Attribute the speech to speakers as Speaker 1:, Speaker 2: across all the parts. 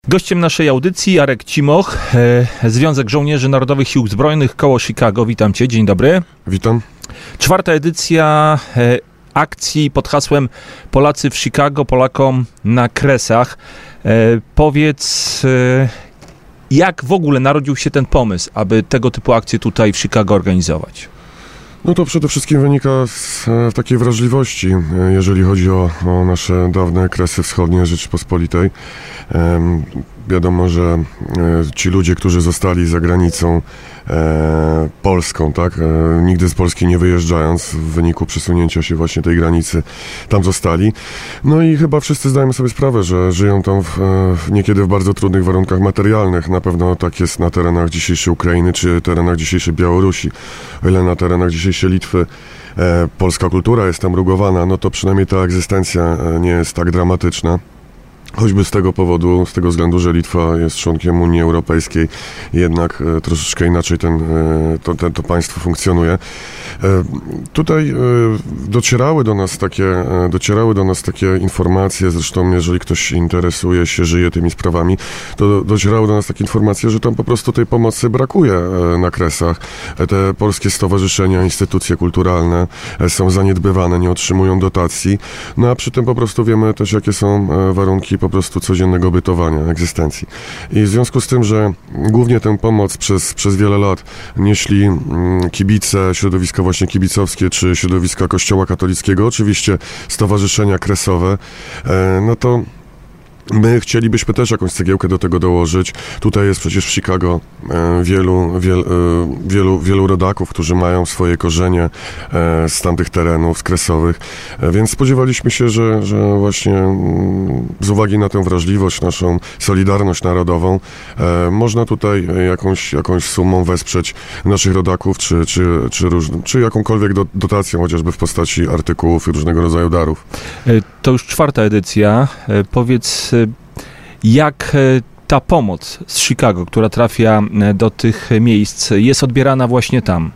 Speaker 1: Gościem naszej audycji Jarek Cimoch, Związek Żołnierzy Narodowych Sił Zbrojnych, koło Chicago. Witam Cię, dzień dobry.
Speaker 2: Witam.
Speaker 1: 4. edycja akcji pod hasłem Polacy w Chicago, Polakom na Kresach. Powiedz, jak w ogóle narodził się ten pomysł, aby tego typu akcje tutaj w Chicago organizować?
Speaker 2: No to przede wszystkim wynika z takiej wrażliwości, jeżeli chodzi o nasze dawne Kresy Wschodnie Rzeczypospolitej. Wiadomo, że ci ludzie, którzy zostali za granicą polską, tak, nigdy z Polski nie wyjeżdżając, w wyniku przesunięcia się właśnie tej granicy, tam zostali. No i chyba wszyscy zdajemy sobie sprawę, że żyją tam niekiedy w bardzo trudnych warunkach materialnych. Na pewno tak jest na terenach dzisiejszej Ukrainy, czy terenach dzisiejszej Białorusi. O ile na terenach dzisiejszej Litwy polska kultura jest tam rugowana, no to przynajmniej ta egzystencja nie jest tak dramatyczna. Choćby z tego powodu, z tego względu, że Litwa jest członkiem Unii Europejskiej, jednak troszeczkę inaczej to państwo funkcjonuje. Tutaj docierały do nas takie informacje, zresztą jeżeli ktoś interesuje się, żyje tymi sprawami, to docierały do nas takie informacje, że tam po prostu tej pomocy brakuje na Kresach. Te polskie stowarzyszenia, instytucje kulturalne są zaniedbywane, nie otrzymują dotacji, no a przy tym po prostu wiemy też, jakie są warunki po prostu codziennego bytowania, egzystencji. I w związku z tym, że głównie tę pomoc przez wiele lat nieśli kibice, środowiska właśnie kibicowskie, czy środowiska Kościoła katolickiego, oczywiście stowarzyszenia kresowe, no to my chcielibyśmy też jakąś cegiełkę do tego dołożyć. Tutaj jest przecież w Chicago wielu rodaków, którzy mają swoje korzenie z tamtych terenów, z kresowych, więc spodziewaliśmy się, że właśnie z uwagi na tę wrażliwość, naszą solidarność narodową, można tutaj jakąś sumą wesprzeć naszych rodaków, czy jakąkolwiek dotacją, chociażby w postaci artykułów i różnego rodzaju darów.
Speaker 1: To już 4. edycja. Powiedz, jak ta pomoc z Chicago, która trafia do tych miejsc, jest odbierana właśnie tam?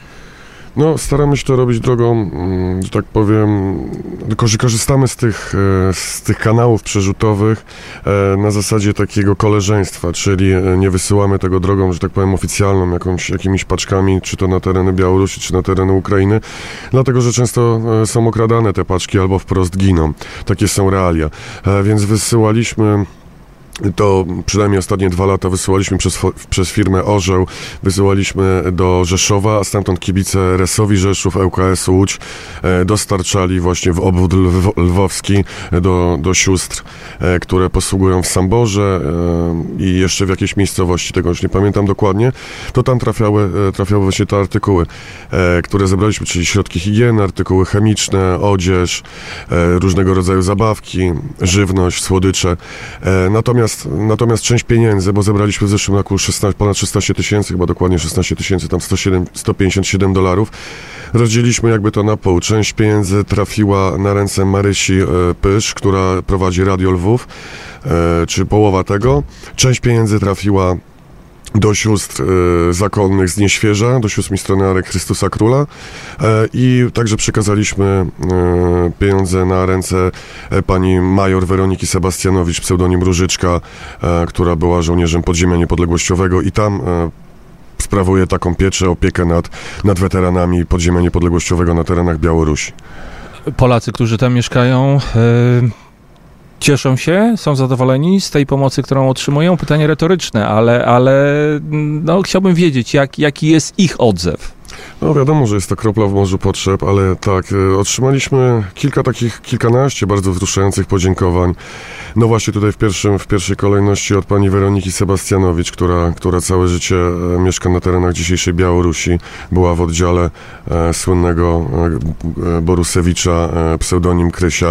Speaker 2: No, staramy się to robić drogą, że tak powiem, tylko że korzystamy z tych kanałów przerzutowych na zasadzie takiego koleżeństwa, czyli nie wysyłamy tego drogą, że tak powiem, oficjalną, jakimiś paczkami, czy to na tereny Białorusi, czy na tereny Ukrainy, dlatego że często są okradane te paczki albo wprost giną. Takie są realia. Więc wysyłaliśmy... To przynajmniej ostatnie 2 lata wysyłaliśmy przez firmę Orzeł, wysyłaliśmy do Rzeszowa, a stamtąd kibice RS-owi Rzeszów, ŁKS Łódź dostarczali właśnie w obwód lwowski do sióstr, które posługują w Samborze i jeszcze w jakiejś miejscowości, tego już nie pamiętam dokładnie, to tam trafiały właśnie te artykuły, które zebraliśmy, czyli środki higieny, artykuły chemiczne, odzież, różnego rodzaju zabawki, żywność, słodycze. Natomiast część pieniędzy, bo zebraliśmy w zeszłym roku ponad 16 tysięcy, chyba dokładnie 16 tysięcy, tam $157, rozdzieliliśmy jakby to na pół. Część pieniędzy trafiła na ręce Marysi Pysz, która prowadzi Radio Lwów, czy połowa tego. Część pieniędzy trafiła do sióstr zakonnych z Nieświeża, do sióstr misjonarek Chrystusa Króla i także przekazaliśmy pieniądze na ręce pani major Weroniki Sebastianowicz, pseudonim Różyczka, która była żołnierzem podziemia niepodległościowego i tam sprawuje taką pieczę, opiekę nad weteranami podziemia niepodległościowego na terenach Białorusi.
Speaker 1: Polacy, którzy tam mieszkają, cieszą się, są zadowoleni z tej pomocy, którą otrzymują? Pytanie retoryczne, ale no, chciałbym wiedzieć, jaki jest ich odzew.
Speaker 2: No wiadomo, że jest to kropla w morzu potrzeb, ale tak, otrzymaliśmy kilkanaście bardzo wzruszających podziękowań. No właśnie tutaj w pierwszej kolejności od pani Weroniki Sebastianowicz, która całe życie mieszka na terenach dzisiejszej Białorusi, była w oddziale słynnego Borusewicza, pseudonim Krysia.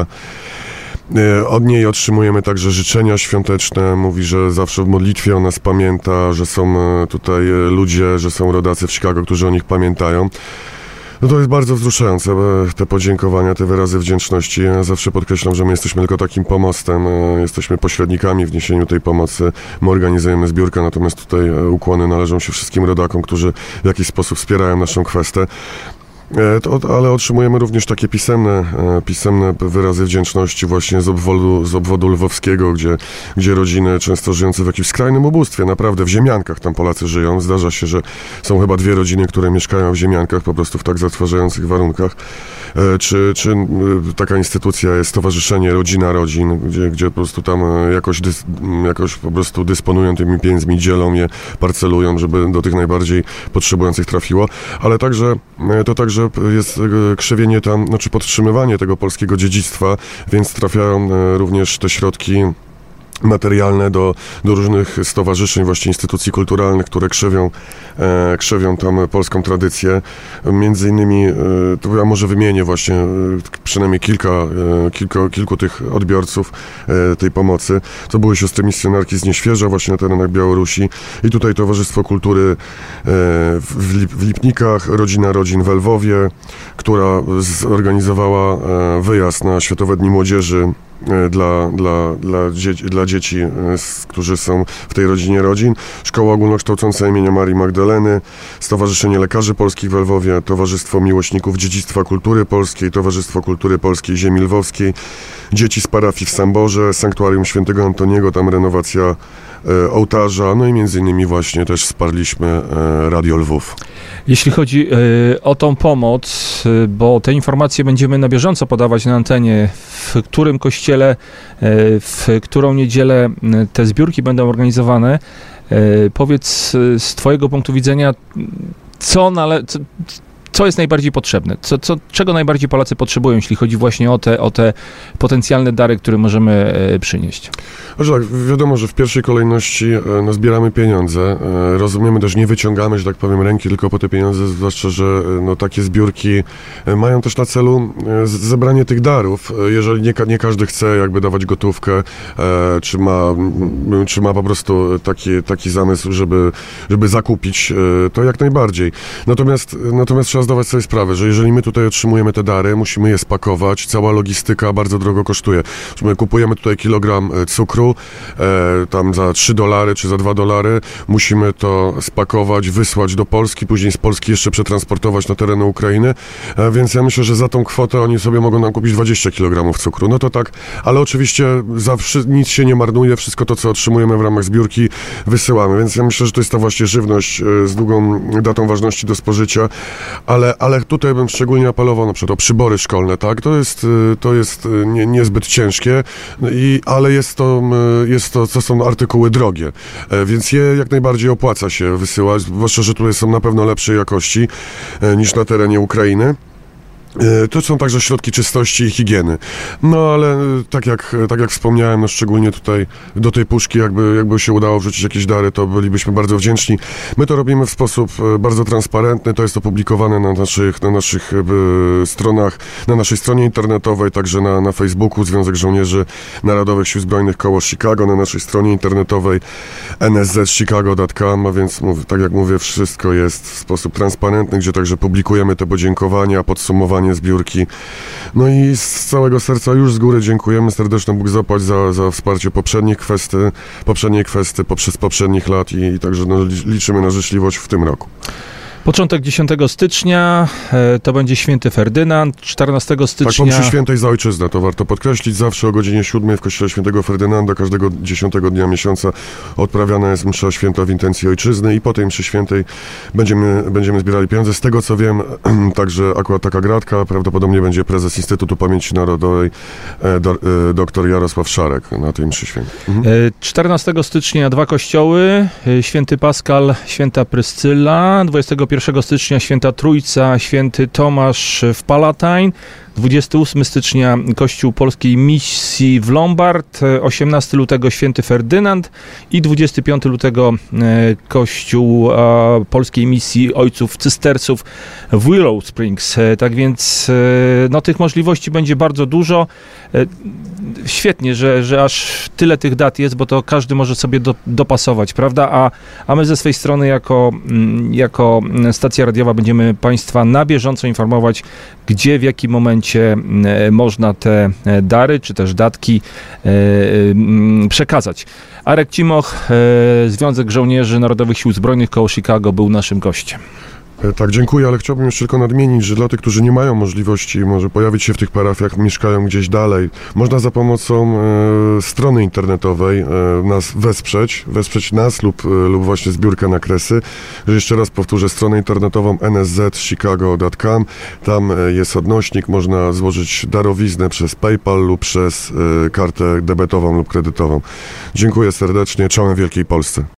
Speaker 2: Od niej otrzymujemy także życzenia świąteczne, mówi, że zawsze w modlitwie o nas pamięta, że są tutaj ludzie, że są rodacy w Chicago, którzy o nich pamiętają. No to jest bardzo wzruszające, te podziękowania, te wyrazy wdzięczności. Ja zawsze podkreślam, że my jesteśmy tylko takim pomostem, jesteśmy pośrednikami w niesieniu tej pomocy. My organizujemy zbiórkę, natomiast tutaj ukłony należą się wszystkim rodakom, którzy w jakiś sposób wspierają naszą kwestię. Ale otrzymujemy również takie pisemne wyrazy wdzięczności właśnie z obwodu lwowskiego, gdzie rodziny często żyjące w jakimś skrajnym ubóstwie, naprawdę w ziemiankach tam Polacy żyją. Zdarza się, że są chyba 2 rodziny, które mieszkają w ziemiankach po prostu w tak zatrważających warunkach. Czy taka instytucja jest Stowarzyszenie Rodzina Rodzin, gdzie po prostu tam jakoś po prostu dysponują tymi pieniędzmi, dzielą je, parcelują, żeby do tych najbardziej potrzebujących trafiło, ale także jest krzewienie tam, znaczy podtrzymywanie tego polskiego dziedzictwa, więc trafiają również te środki materialne do różnych stowarzyszeń, właśnie instytucji kulturalnych, które krzewią tam polską tradycję. Między innymi, to ja może wymienię właśnie przynajmniej kilku tych odbiorców tej pomocy. To były siostry misjonarki z Nieświeża, właśnie na terenach Białorusi, i tutaj Towarzystwo Kultury w Lipnikach, Rodzina Rodzin w Lwowie, która zorganizowała wyjazd na Światowe Dni Młodzieży dla dzieci, którzy są w tej rodzinie rodzin. Szkoła Ogólnokształcąca imienia Marii Magdaleny, Stowarzyszenie Lekarzy Polskich w Lwowie, Towarzystwo Miłośników Dziedzictwa Kultury Polskiej, Towarzystwo Kultury Polskiej Ziemi Lwowskiej, dzieci z parafii w Samborze, Sanktuarium Świętego Antoniego, tam renowacja ołtarza, no i między innymi właśnie też wsparliśmy Radio Lwów.
Speaker 1: Jeśli chodzi o tą pomoc, bo te informacje będziemy na bieżąco podawać na antenie, w którym kościele, w którą niedzielę te zbiórki będą organizowane, powiedz z twojego punktu widzenia, co jest najbardziej potrzebne? Czego najbardziej Polacy potrzebują, jeśli chodzi właśnie o te potencjalne dary, które możemy przynieść?
Speaker 2: Znaczy tak, wiadomo, że w pierwszej kolejności zbieramy pieniądze. Rozumiemy też, nie wyciągamy, że tak powiem, ręki tylko po te pieniądze, zwłaszcza, że takie zbiórki mają też na celu zebranie tych darów. Jeżeli nie każdy chce jakby dawać gotówkę, czy ma po prostu taki zamysł, żeby zakupić, to jak najbardziej. Natomiast trzeba zdawać sobie sprawę, że jeżeli my tutaj otrzymujemy te dary, musimy je spakować, cała logistyka bardzo drogo kosztuje. My kupujemy tutaj kilogram cukru, tam za $3 czy za $2, musimy to spakować, wysłać do Polski, później z Polski jeszcze przetransportować na tereny Ukrainy, więc ja myślę, że za tą kwotę oni sobie mogą nam kupić 20 kg cukru. No to tak, ale oczywiście zawsze nic się nie marnuje, wszystko to, co otrzymujemy w ramach zbiórki, wysyłamy, więc ja myślę, że to jest ta właśnie żywność z długą datą ważności do spożycia, ale tutaj bym szczególnie apelował na przykład o przybory szkolne, tak? To jest niezbyt ciężkie, ale to są artykuły drogie, więc je jak najbardziej opłaca się wysyłać, zwłaszcza, że tutaj są na pewno lepszej jakości niż na terenie Ukrainy. To są także środki czystości i higieny. No ale tak jak wspomniałem, szczególnie tutaj do tej puszki, jakby się udało wrzucić jakieś dary, to bylibyśmy bardzo wdzięczni. My to robimy w sposób bardzo transparentny, to jest opublikowane na naszych stronach, na naszej stronie internetowej, także na Facebooku Związek Żołnierzy Narodowych Sił Zbrojnych koło Chicago, na naszej stronie internetowej nszchicago.com, a więc tak jak mówię, wszystko jest w sposób transparentny, gdzie także publikujemy te podziękowania, podsumowanie zbiórki. No i z całego serca już z góry dziękujemy. Serdeczny Bóg zapłać za wsparcie poprzedniej kwestii poprzez poprzednich lat i także liczymy na życzliwość w tym roku.
Speaker 1: Początek 10 stycznia, to będzie Święty Ferdynand, 14 stycznia...
Speaker 2: Tak, po mszy świętej za ojczyznę, to warto podkreślić, zawsze o godzinie 7 w kościele Świętego Ferdynanda, każdego 10 dnia miesiąca odprawiana jest msza święta w intencji ojczyzny i po tej mszy świętej będziemy zbierali pieniądze. Z tego co wiem, także akurat taka gratka, prawdopodobnie będzie prezes Instytutu Pamięci Narodowej, dr Jarosław Szarek na tej mszy świętej.
Speaker 1: 14 stycznia 2 kościoły, Święty Paschal, Święta Pryscyla, 21 stycznia Święta Trójca, Święty Tomasz w Palatine, 28 stycznia Kościół Polskiej Misji w Lombard, 18 lutego Święty Ferdynand i 25 lutego Kościół Polskiej Misji Ojców Cysterców w Willow Springs. Tak więc tych możliwości będzie bardzo dużo. Świetnie, że aż tyle tych dat jest, bo to każdy może sobie dopasować, prawda? A my ze swej strony jako stacja radiowa będziemy Państwa na bieżąco informować, gdzie, w jakim momencie można te dary, czy też datki przekazać. Arek Cimoch, Związek Żołnierzy Narodowych Sił Zbrojnych koło Chicago był naszym gościem.
Speaker 2: Tak, dziękuję, ale chciałbym jeszcze tylko nadmienić, że dla tych, którzy nie mają możliwości może pojawić się w tych parafiach, mieszkają gdzieś dalej, można za pomocą strony internetowej nas wesprzeć nas lub właśnie zbiórkę na kresy. Że jeszcze raz powtórzę, stronę internetową nszchicago.com, tam jest odnośnik, można złożyć darowiznę przez PayPal lub przez kartę debetową lub kredytową. Dziękuję serdecznie, czołem Wielkiej Polsce.